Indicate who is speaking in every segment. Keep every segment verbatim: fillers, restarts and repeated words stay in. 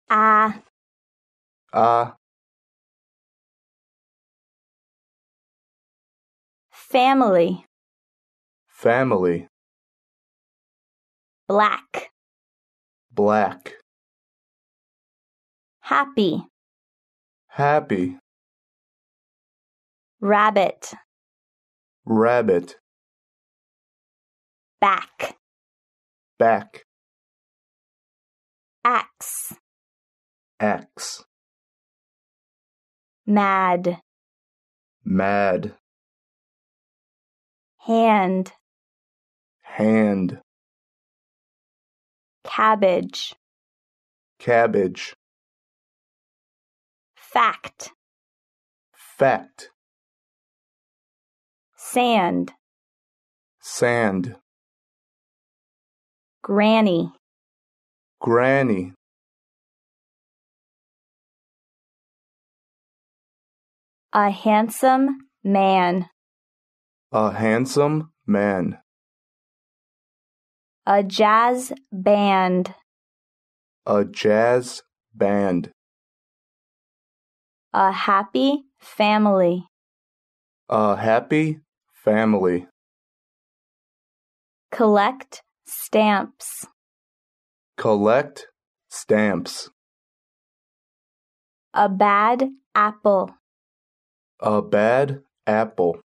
Speaker 1: Ah,
Speaker 2: Ah,
Speaker 1: family.
Speaker 2: family.
Speaker 1: Black.
Speaker 2: Black.
Speaker 1: Happy.
Speaker 2: Happy.
Speaker 1: Rabbit.
Speaker 2: Rabbit.
Speaker 1: Back.
Speaker 2: Back.
Speaker 1: Axe.
Speaker 2: Axe.
Speaker 1: Mad.
Speaker 2: Mad.
Speaker 1: Hand.
Speaker 2: Hand.
Speaker 1: Cabbage.
Speaker 2: Cabbage.
Speaker 1: Fact.
Speaker 2: Fact.
Speaker 1: Sand.
Speaker 2: Sand.
Speaker 1: Granny.
Speaker 2: Granny.
Speaker 1: A handsome man.
Speaker 2: A handsome man.
Speaker 1: A jazz band.
Speaker 2: A jazz band.
Speaker 1: A happy family.
Speaker 2: A happy family.
Speaker 1: Collect stamps.
Speaker 2: Collect stamps.
Speaker 1: A bad apple.
Speaker 2: A bad apple.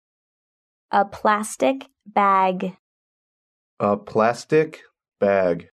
Speaker 1: A plastic bag.
Speaker 2: A plastic bag.